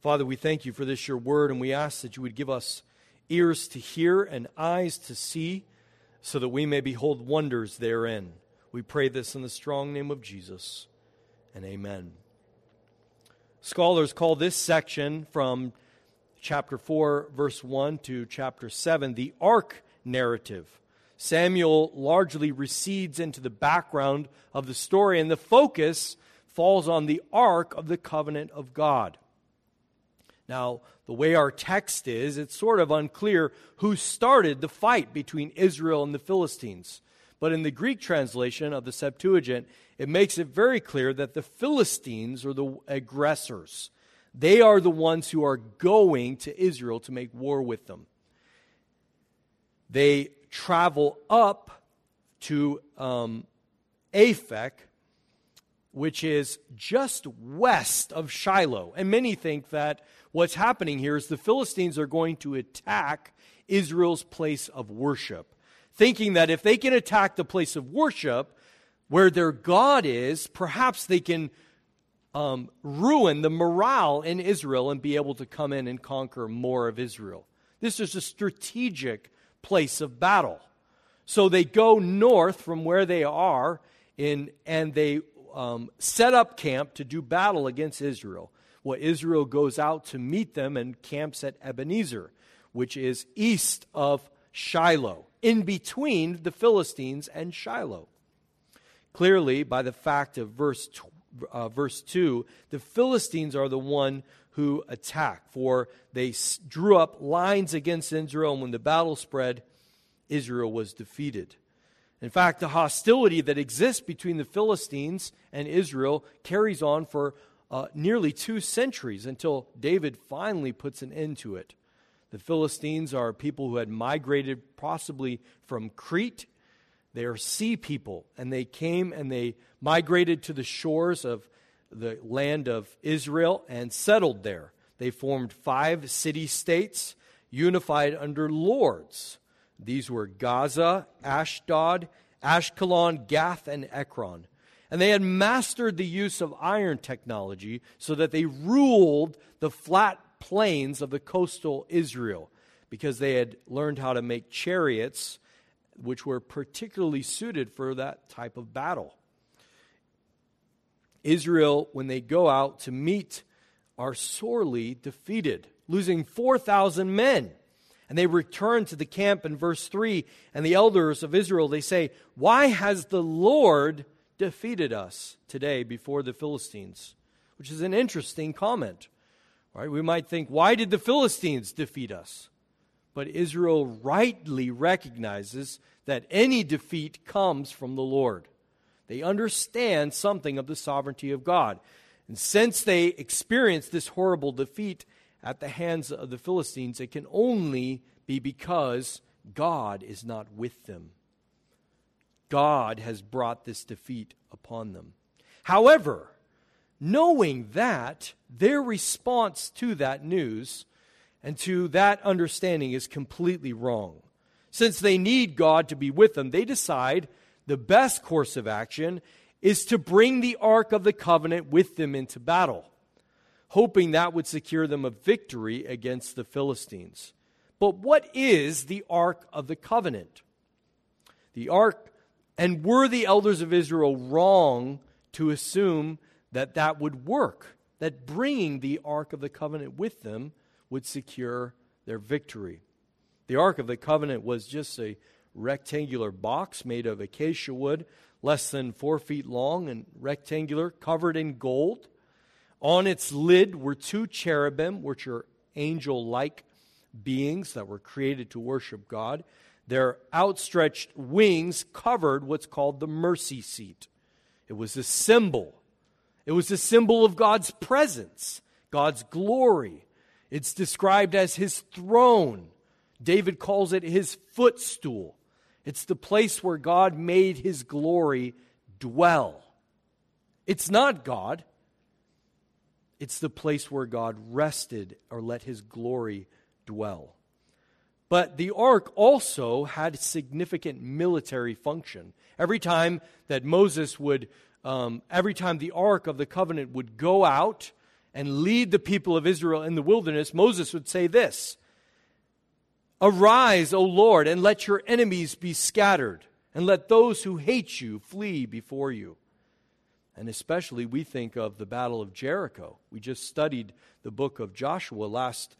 Father, we thank you for this, your word, and we ask that you would give us ears to hear and eyes to see so that we may behold wonders therein. We pray this in the strong name of Jesus, and amen. Scholars call this section from chapter 4, verse 1 to chapter 7, the ark narrative. Samuel largely recedes into the background of the story, and the focus falls on the ark of the covenant of God. Now, the way our text is, it's sort of unclear who started the fight between Israel and the Philistines. But in the Greek translation of the Septuagint, it makes it very clear that the Philistines are the aggressors. They are the ones who are going to Israel to make war with them. They travel up to Aphek, which is just west of Shiloh. And many think that what's happening here is the Philistines are going to attack Israel's place of worship, thinking that if they can attack the place of worship where their God is, perhaps they can ruin the morale in Israel and be able to come in and conquer more of Israel. This is a strategic place of battle. So they go north from where they are and they set up camp to do battle against Israel. Well, Israel goes out to meet them and camps at Ebenezer, which is east of Shiloh, in between the Philistines and Shiloh. Clearly, by the fact of verse 2, the Philistines are the one who attack, for they drew up lines against Israel, and when the battle spread, Israel was defeated. In fact, the hostility that exists between the Philistines and Israel carries on for nearly 2 centuries until David finally puts an end to it. The Philistines are people who had migrated possibly from Crete. They are sea people, and they came and they migrated to the shores of the land of Israel and settled there. They formed 5 city-states unified under lords. These were Gaza, Ashdod, Ashkelon, Gath, and Ekron. And they had mastered the use of iron technology so that they ruled the flat plains of the coastal Israel because they had learned how to make chariots which were particularly suited for that type of battle. Israel, when they go out to meet, are sorely defeated, losing 4,000 men. And they return to the camp in verse 3, and the elders of Israel, they say, "Why has the Lord defeated us today before the Philistines?" Which is an interesting comment. Right? We might think, why did the Philistines defeat us? But Israel rightly recognizes that any defeat comes from the Lord. They understand something of the sovereignty of God. And since they experienced this horrible defeat at the hands of the Philistines, it can only be because God is not with them. God has brought this defeat upon them. However, knowing that, their response to that news and to that understanding is completely wrong. Since they need God to be with them, they decide the best course of action is to bring the Ark of the Covenant with them into battle, hoping that would secure them a victory against the Philistines. But what is the Ark of the Covenant? The Ark, and were the elders of Israel wrong to assume that that would work, that bringing the Ark of the Covenant with them would secure their victory? The Ark of the Covenant was just a rectangular box made of acacia wood, less than 4 feet long and rectangular, covered in gold. On its lid were 2 cherubim, which are angel-like beings that were created to worship God. Their outstretched wings covered what's called the mercy seat. It was a symbol. It was a symbol of God's presence, God's glory. It's described as his throne. David calls it his footstool. It's the place where God made his glory dwell. It's not God. It's the place where God rested or let his glory dwell. But the ark also had significant military function. Every time that every time the Ark of the Covenant would go out and lead the people of Israel in the wilderness, Moses would say this: "Arise, O Lord, and let your enemies be scattered, and let those who hate you flee before you." And especially we think of the Battle of Jericho. We just studied the book of Joshua last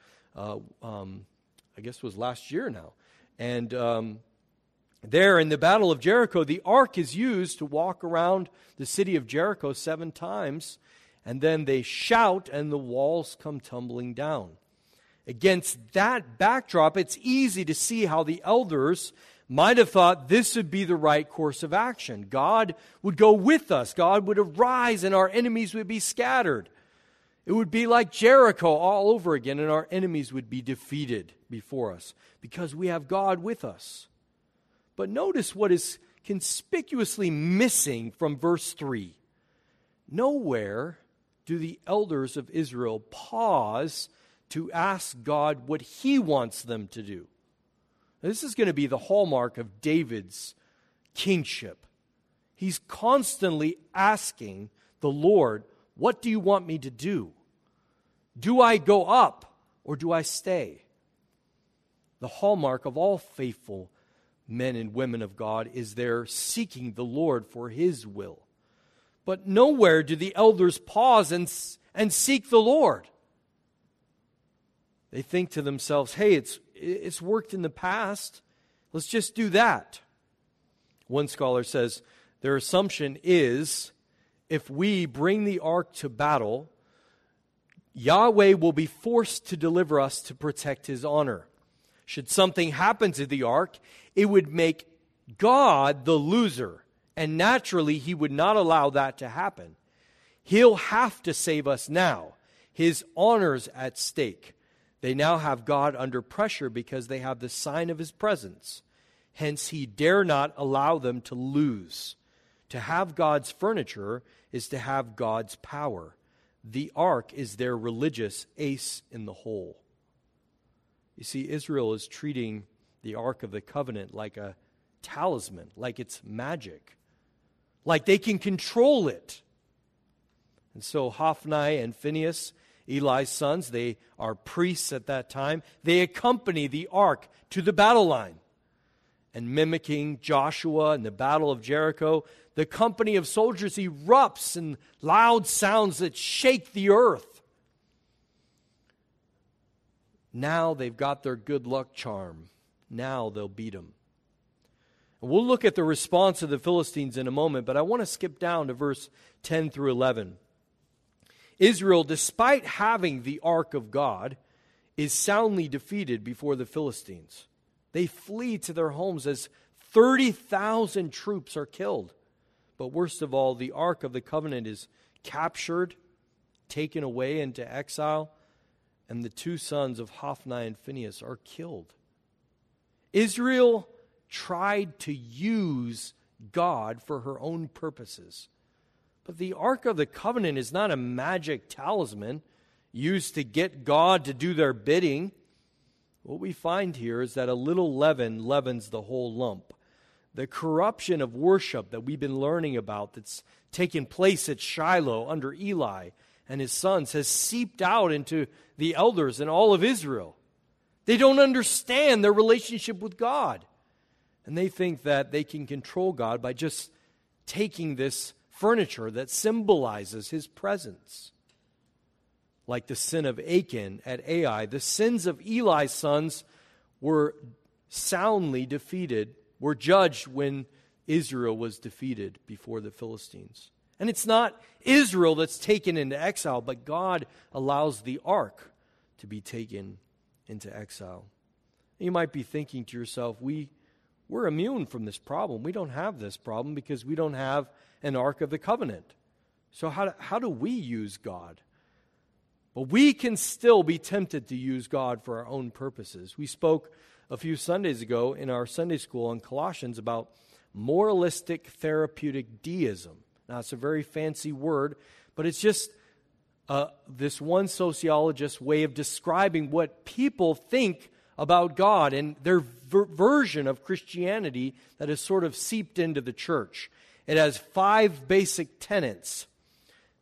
year now. And there in the Battle of Jericho, the ark is used to walk around the city of Jericho 7 times, and then they shout and the walls come tumbling down. Against that backdrop, it's easy to see how the elders might have thought this would be the right course of action. God would go with us. God would arise and our enemies would be scattered. It would be like Jericho all over again, and our enemies would be defeated before us because we have God with us. But notice what is conspicuously missing from verse 3. Nowhere do the elders of Israel pause to ask God what He wants them to do. This is going to be the hallmark of David's kingship. He's constantly asking the Lord, "What do you want me to do? Do I go up or do I stay?" The hallmark of all faithful men and women of God is their seeking the Lord for His will. But nowhere do the elders pause and seek the Lord. They think to themselves, "Hey, it's worked in the past. Let's just do that." One scholar says their assumption is if we bring the ark to battle, Yahweh will be forced to deliver us to protect His honor. Should something happen to the ark, it would make God the loser, and naturally He would not allow that to happen. He'll have to save us now. His honor's at stake. They now have God under pressure because they have the sign of His presence. Hence, He dare not allow them to lose. To have God's furniture is to have God's power. The ark is their religious ace in the hole. You see, Israel is treating the Ark of the Covenant like a talisman, like it's magic, like they can control it. And so Hophni and Phinehas, Eli's sons, they are priests at that time. They accompany the ark to the battle line. And mimicking Joshua and the Battle of Jericho, the company of soldiers erupts in loud sounds that shake the earth. Now they've got their good luck charm. Now they'll beat them. And we'll look at the response of the Philistines in a moment, but I want to skip down to verse 10 through 11. Israel, despite having the ark of God, is soundly defeated before the Philistines. They flee to their homes as 30,000 troops are killed. But worst of all, the Ark of the Covenant is captured, taken away into exile, and the 2 sons of Hophni and Phinehas are killed. Israel tried to use God for her own purposes. But the Ark of the Covenant is not a magic talisman used to get God to do their bidding. What we find here is that a little leaven leavens the whole lump. The corruption of worship that we've been learning about that's taken place at Shiloh under Eli and his sons has seeped out into the elders and all of Israel. They don't understand their relationship with God. And they think that they can control God by just taking this furniture that symbolizes His presence. Like the sin of Achan at Ai, the sins of Eli's sons were soundly defeated, were judged when Israel was defeated before the Philistines. And it's not Israel that's taken into exile, but God allows the ark to be taken into exile. You might be thinking to yourself, we're immune from this problem. We don't have this problem because we don't have an Ark of the Covenant. So how do we use God? But we can still be tempted to use God for our own purposes. We spoke a few Sundays ago in our Sunday school on Colossians about moralistic therapeutic deism. Now, it's a very fancy word, but it's just this one sociologist's way of describing what people think about God and their version of Christianity that has sort of seeped into the church. It has 5 basic tenets.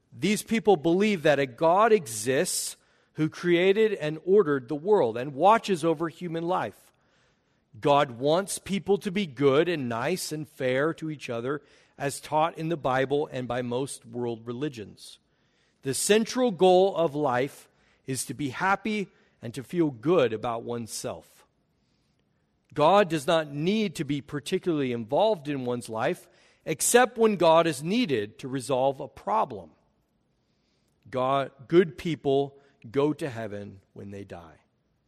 These people believe that a God exists who created and ordered the world and watches over human life. God wants people to be good and nice and fair to each other, as taught in the Bible and by most world religions. The central goal of life is to be happy and to feel good about oneself. God does not need to be particularly involved in one's life, except when God is needed to resolve a problem. Good people go to heaven when they die.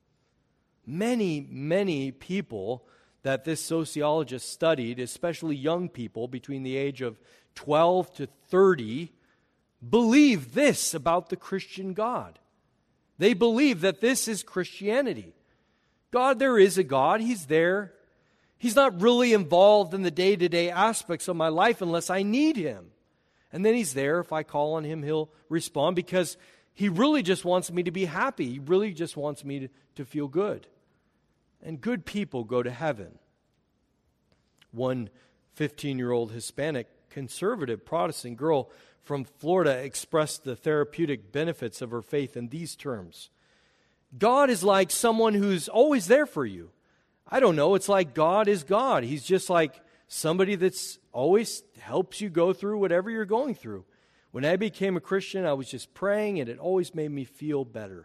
Many people that this sociologist studied, especially young people between the age of 12 to 30, believe this about the Christian God. They believe that this is Christianity. God, there is a God. He's there. He's not really involved in the day-to-day aspects of my life unless I need Him. And then He's there. If I call on Him, He'll respond because He really just wants me to be happy. He really just wants me to feel good. And good people go to heaven. One 15-year-old Hispanic conservative Protestant girl from Florida expressed the therapeutic benefits of her faith in these terms. God is like someone who's always there for you. I don't know, it's like God is God. He's just like somebody that's always helps you go through whatever you're going through. When I became a Christian, I was just praying, and it always made me feel better.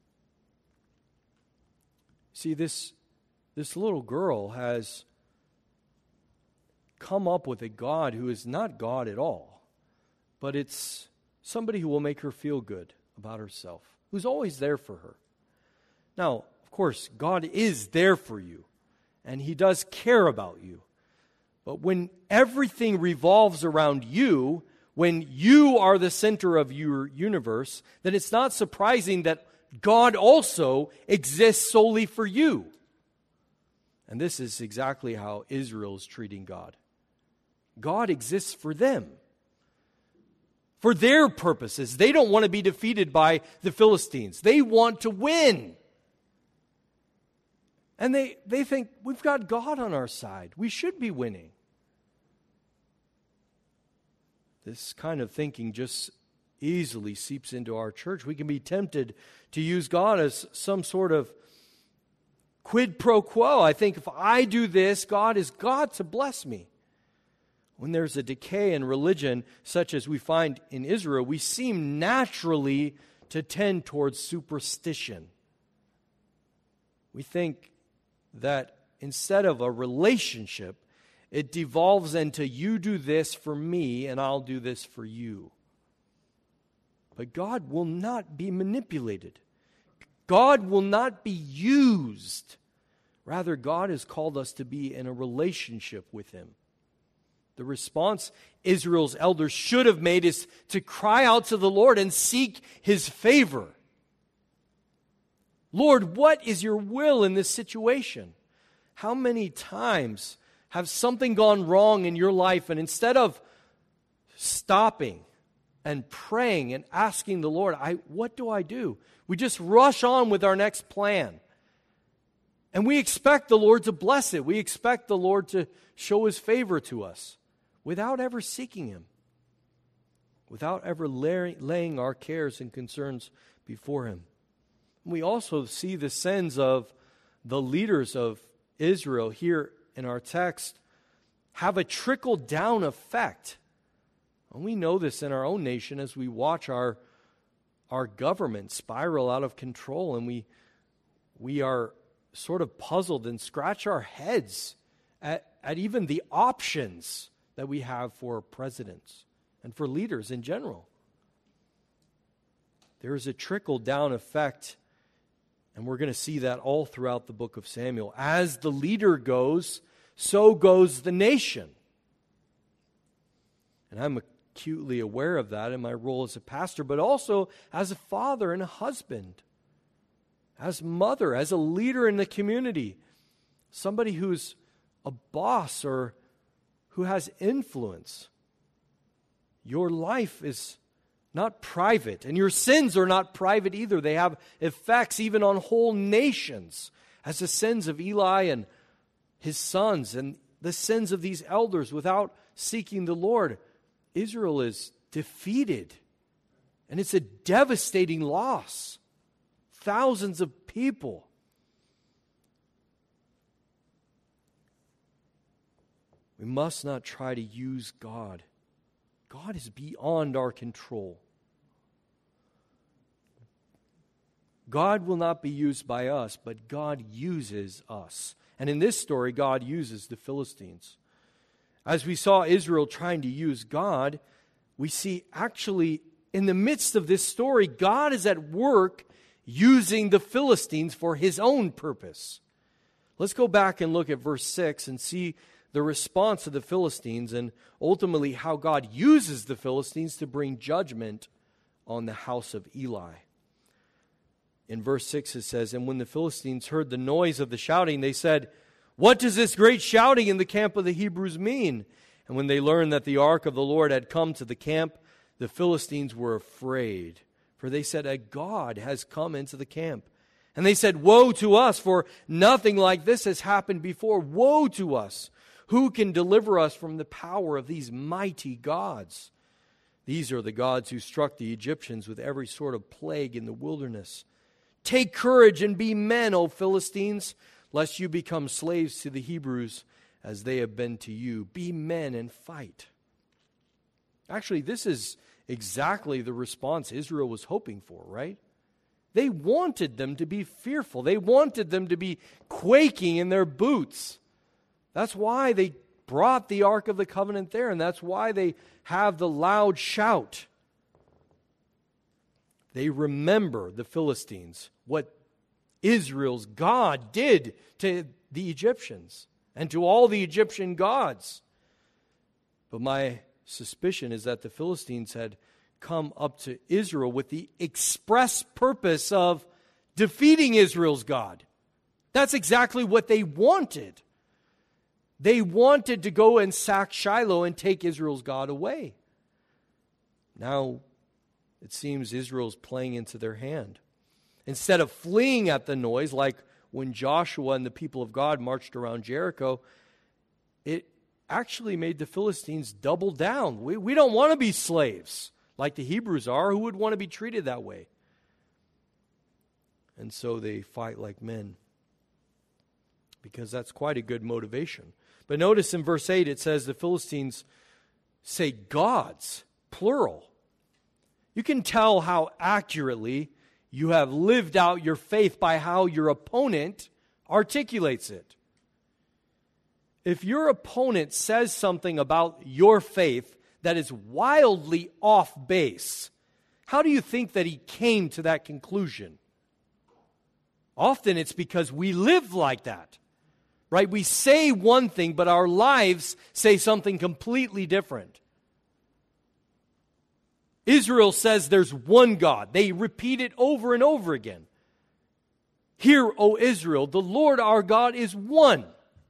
See, this little girl has come up with a God who is not God at all, but it's somebody who will make her feel good about herself, who's always there for her. Now, of course, God is there for you, and He does care about you. But when everything revolves around you, when you are the center of your universe, then it's not surprising that God also exists solely for you. And this is exactly how Israel is treating God. God exists for them, for their purposes. They don't want to be defeated by the Philistines. They want to win. And they think, we've got God on our side. We should be winning. This kind of thinking just easily seeps into our church. We can be tempted to use God as some sort of quid pro quo. I think if I do this, God is God to bless me. When there's a decay in religion, such as we find in Israel, we seem naturally to tend towards superstition. We think that instead of a relationship, it devolves into you do this for me and I'll do this for you. But God will not be manipulated. God will not be used. Rather, God has called us to be in a relationship with Him. The response Israel's elders should have made is to cry out to the Lord and seek His favor. Lord, what is your will in this situation? How many times have something gone wrong in your life, and instead of stopping and praying and asking the Lord, what do I do? We just rush on with our next plan. And we expect the Lord to bless it. We expect the Lord to show His favor to us without ever seeking Him, without ever laying our cares and concerns before Him. We also see the sins of the leaders of Israel here in our text have a trickle-down effect. And we know this in our own nation as we watch our government spiral out of control, and we are sort of puzzled and scratch our heads at even the options that we have for presidents and for leaders in general. There is a trickle-down effect, and we're going to see that all throughout the book of Samuel. As the leader goes, so goes the nation. And I'm acutely aware of that in my role as a pastor, but also as a father and a husband, as mother, as a leader in the community, somebody who's a boss or who has influence. Your life is not private, and your sins are not private either. They have effects even on whole nations, as the sins of Eli and his sons and the sins of these elders without seeking the Lord. Israel is defeated And it's a devastating loss. Thousands of people. We must not try to use God. God is beyond our control. God will not be used by us, but God uses us. And in this story, God uses the Philistines. As we saw Israel trying to use God, we see actually in the midst of this story, God is at work using the Philistines for his own purpose. Let's go back and look at verse 6 and see the response of the Philistines and ultimately how God uses the Philistines to bring judgment on the house of Eli. In verse 6 it says, "And when the Philistines heard the noise of the shouting, they said, 'What does this great shouting in the camp of the Hebrews mean?' And when they learned that the ark of the Lord had come to the camp, the Philistines were afraid. For they said, 'A god has come into the camp.' And they said, 'Woe to us, for nothing like this has happened before. Woe to us! Who can deliver us from the power of these mighty gods? These are the gods who struck the Egyptians with every sort of plague in the wilderness. Take courage and be men, O Philistines, lest you become slaves to the Hebrews as they have been to you. Be men and fight.'" Actually, this is exactly the response Israel was hoping for, right? They wanted them to be fearful. They wanted them to be quaking in their boots. That's why they brought the Ark of the Covenant there, and that's why they have the loud shout. They remember the Philistines, what Israel's God did to the Egyptians and to all the Egyptian gods. But my suspicion is that the Philistines had come up to Israel with the express purpose of defeating Israel's God. That's exactly what they wanted. They wanted to go and sack Shiloh and take Israel's God away. Now, it seems Israel's playing into their hand. Instead of fleeing at the noise, like when Joshua and the people of God marched around Jericho, it actually made the Philistines double down. We don't want to be slaves like the Hebrews are. Who would want to be treated that way? And so they fight like men, because that's quite a good motivation. But notice in verse 8 it says the Philistines say gods, plural. You can tell how accurately you have lived out your faith by how your opponent articulates it. If your opponent says something about your faith that is wildly off base, how do you think that he came to that conclusion? Often it's because we live like that, right? We say one thing, but our lives say something completely different. Israel says there's one God. They repeat it over and over again. Hear, O Israel, the Lord our God is one.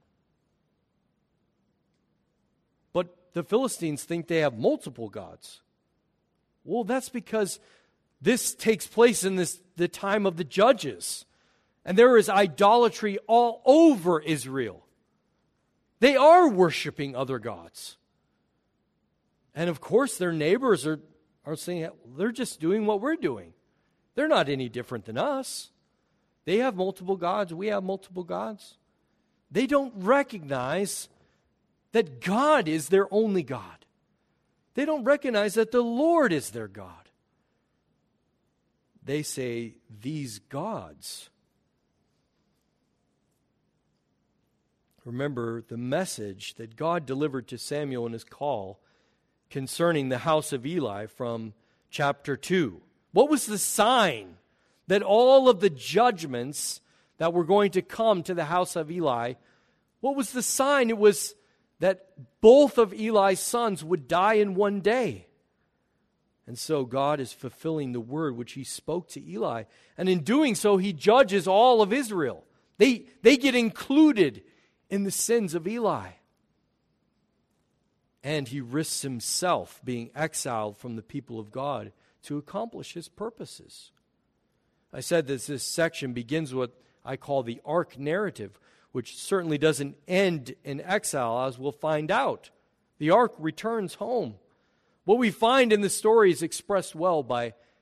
But the Philistines think they have multiple gods. Well, that's because this takes place in the time of the judges. And there is idolatry all over Israel. They are worshiping other gods. And of course, their neighbors are saying, they're just doing what we're doing. They're not any different than us. They have multiple gods. We have multiple gods. They don't recognize that God is their only God. They don't recognize that the Lord is their God. They say, these gods. Remember the message that God delivered to Samuel in his call concerning the house of Eli from chapter 2. What was the sign that all of the judgments that were going to come to the house of Eli, what was the sign? It was that both of Eli's sons would die in one day. And so God is fulfilling the word which he spoke to Eli. And in doing so, he judges all of Israel. They get included in the sins of Eli. And he risks himself being exiled from the people of God to accomplish his purposes. I said that this section begins what I call the ark narrative, which certainly doesn't end in exile, as we'll find out. The ark returns home. What we find in the story is expressed well by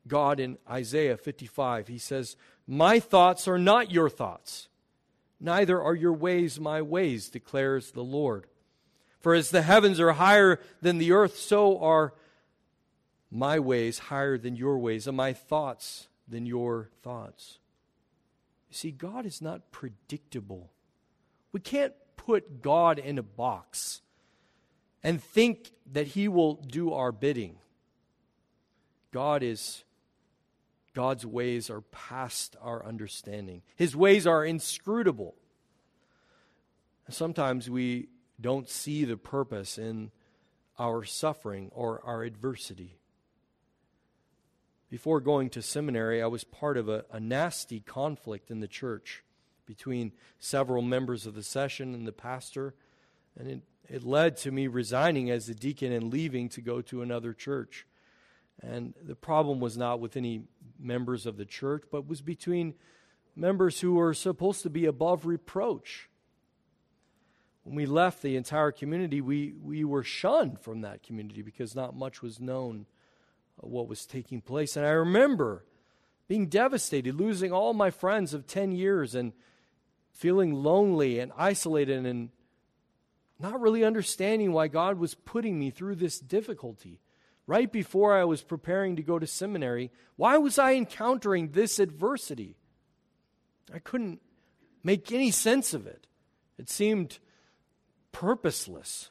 God in Isaiah 55. He says, "My thoughts are not your thoughts, neither are your ways my ways, declares the Lord. For as the heavens are higher than the earth, so are my ways higher than your ways, and my thoughts than your thoughts." You see, God is not predictable. We can't put God in a box and think that He will do our bidding. God's ways are past our understanding. His ways are inscrutable. Sometimes we don't see the purpose in our suffering or our adversity. Before going to seminary, I was part of a nasty conflict in the church between several members of the session and the pastor, and it led to me resigning as a deacon and leaving to go to another church. And the problem was not with any members of the church, but was between members who were supposed to be above reproach. When we left the entire community, we were shunned from that community because not much was known of what was taking place. And I remember being devastated, losing all my friends of 10 years and feeling lonely and isolated and not really understanding why God was putting me through this difficulty. Right before I was preparing to go to seminary, why was I encountering this adversity? I couldn't make any sense of it. It seemed purposeless.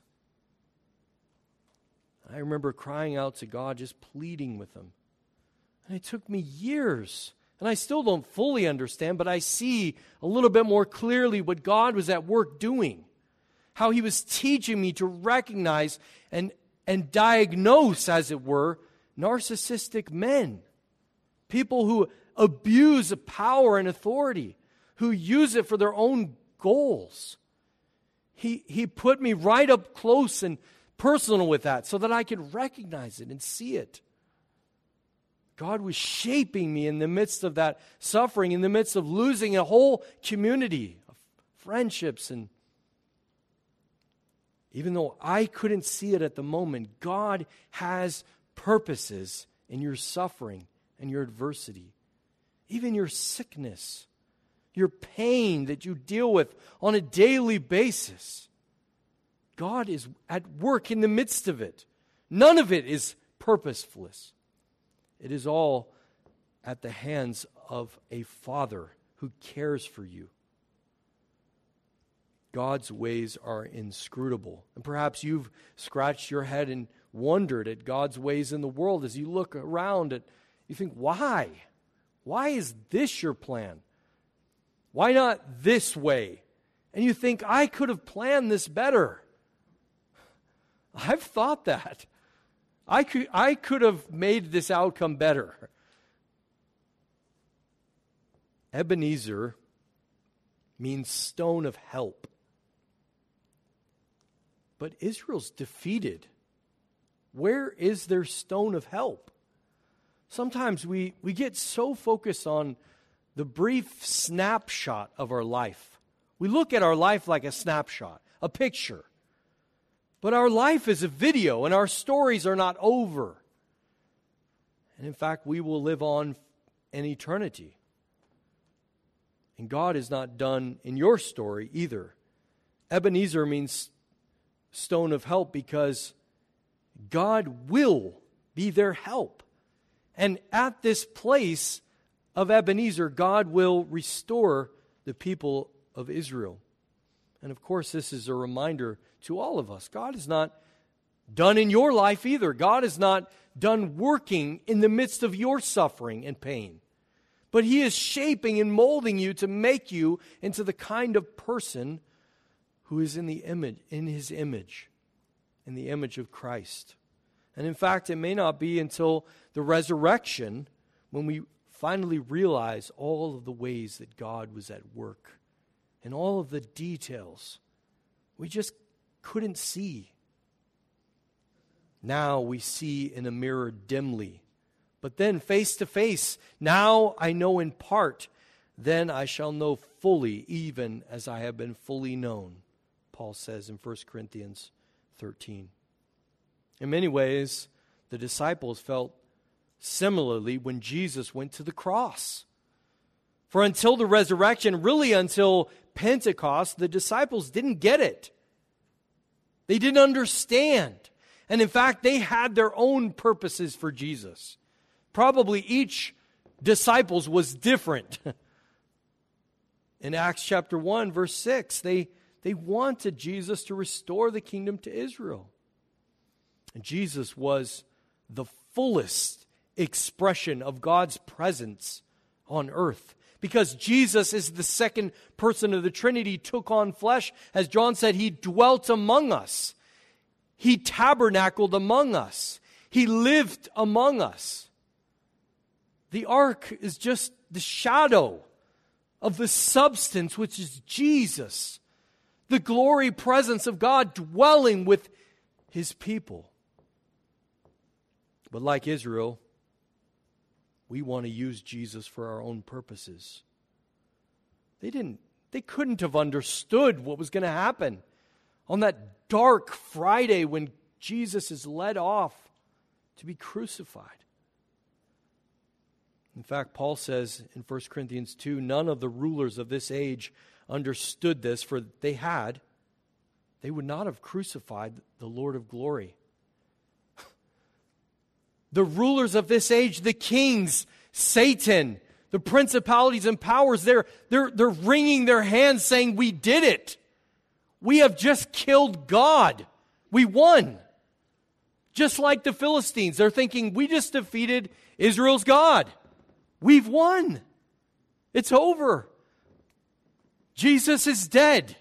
I remember crying out to God, just pleading with Him. And it took me years, and I still don't fully understand, but I see a little bit more clearly what God was at work doing. How He was teaching me to recognize and diagnose, as it were, narcissistic men. People who abuse of power and authority, who use it for their own goals. He put me right up close and personal with that so that I could recognize it and see it. God was shaping me in the midst of that suffering, in the midst of losing a whole community of friendships. And even though I couldn't see it at the moment, God has purposes in your suffering and your adversity. Even your sickness, your pain that you deal with on a daily basis. God is at work in the midst of it. None of it is purposeless. It is all at the hands of a Father who cares for you. God's ways are inscrutable. And perhaps you've scratched your head and wondered at God's ways in the world as you look around at, you think, why? Why is this your plan? Why not this way? And you think, I could have planned this better. I've thought that. I could have made this outcome better. Ebenezer means stone of help. But Israel's defeated. Where is their stone of help? Sometimes we get so focused on the brief snapshot of our life. We look at our life like a snapshot, a picture. But our life is a video, and our stories are not over. And in fact, we will live on in eternity. And God is not done in your story either. Ebenezer means stone of help because God will be their help. And at this place of Ebenezer, God will restore the people of Israel. And of course, this is a reminder to all of us. God is not done in your life either. God is not done working in the midst of your suffering and pain. But He is shaping and molding you to make you into the kind of person who is in His image, in the image of Christ. And in fact, it may not be until the resurrection when we finally realize all of the ways that God was at work and all of the details we just couldn't see. Now we see in a mirror dimly, but then face to face. Now I know in part, then I shall know fully, even as I have been fully known, Paul says in 1 Corinthians 13. In many ways, the disciples felt Similarly, when Jesus went to the cross. For until the resurrection, really until Pentecost, the disciples didn't get it. They didn't understand. And in fact, they had their own purposes for Jesus. Probably each disciples was different. In Acts chapter 1, verse 6, they wanted Jesus to restore the kingdom to Israel. And Jesus was the fullest expression of God's presence on earth. Because Jesus is the second person of the Trinity, took on flesh. As John said, He dwelt among us. He tabernacled among us. He lived among us. The ark is just the shadow of the substance, which is Jesus. The glory presence of God dwelling with His people. But like Israel, we want to use Jesus for our own purposes. They couldn't have understood what was going to happen on that dark Friday when Jesus is led off to be crucified. In fact, Paul says in 1 Corinthians 2, none of the rulers of this age understood this, for they would not have crucified the Lord of glory. The rulers of this age, the kings, Satan, the principalities and powers, they're wringing their hands saying, we did it. We have just killed God. We won. Just like the Philistines, they're thinking, we just defeated Israel's God. We've won. It's over. Jesus is dead.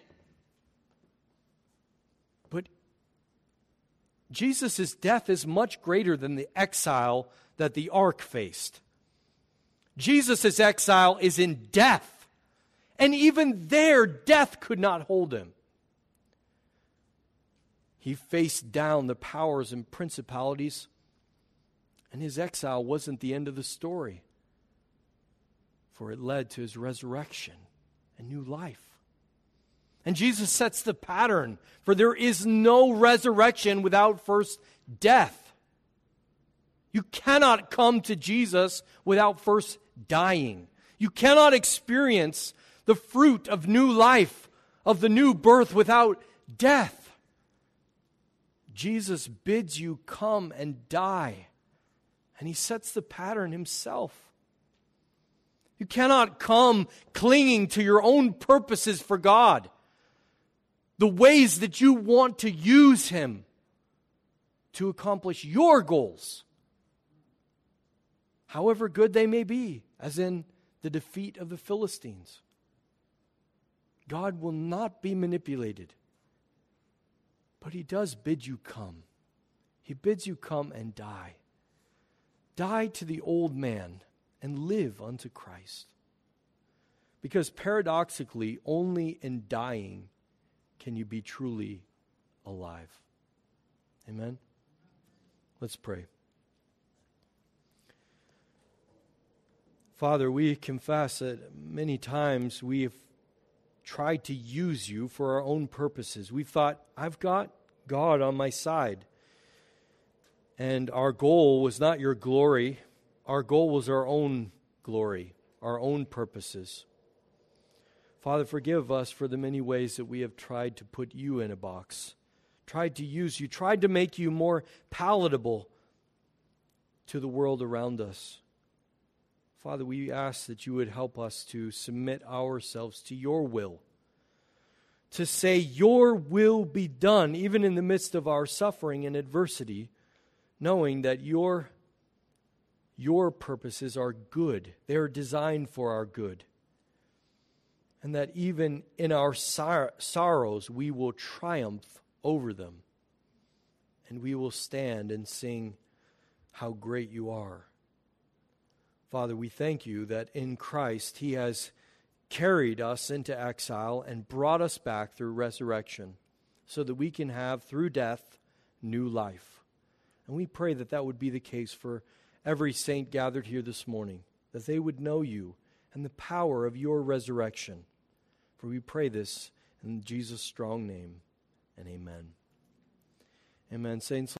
But Jesus' death is much greater than the exile that the ark faced. Jesus' exile is in death. And even there, death could not hold him. He faced down the powers and principalities, and his exile wasn't the end of the story, for it led to his resurrection and new life. And Jesus sets the pattern, for there is no resurrection without first death. You cannot come to Jesus without first dying. You cannot experience the fruit of new life, of the new birth, without death. Jesus bids you come and die, and He sets the pattern Himself. You cannot come clinging to your own purposes for God, the ways that you want to use Him to accomplish your goals, however good they may be, as in the defeat of the Philistines. God will not be manipulated, but He does bid you come. He bids you come and die. Die to the old man and live unto Christ. Because paradoxically, only in dying can you be truly alive. Amen? Let's pray. Father, we confess that many times we have tried to use You for our own purposes. We've thought, I've got God on my side. And our goal was not Your glory. Our goal was our own glory, our own purposes. Father, forgive us for the many ways that we have tried to put You in a box, tried to use You, tried to make You more palatable to the world around us. Father, we ask that You would help us to submit ourselves to Your will, to say Your will be done even in the midst of our suffering and adversity, knowing that Your purposes are good. They are designed for our good. And that even in our sorrows, we will triumph over them. And we will stand and sing how great You are. Father, we thank You that in Christ He has carried us into exile and brought us back through resurrection so that we can have, through death, new life. And we pray that that would be the case for every saint gathered here this morning, that they would know You and the power of Your resurrection. For we pray this in Jesus' strong name, and amen. Amen. Saints,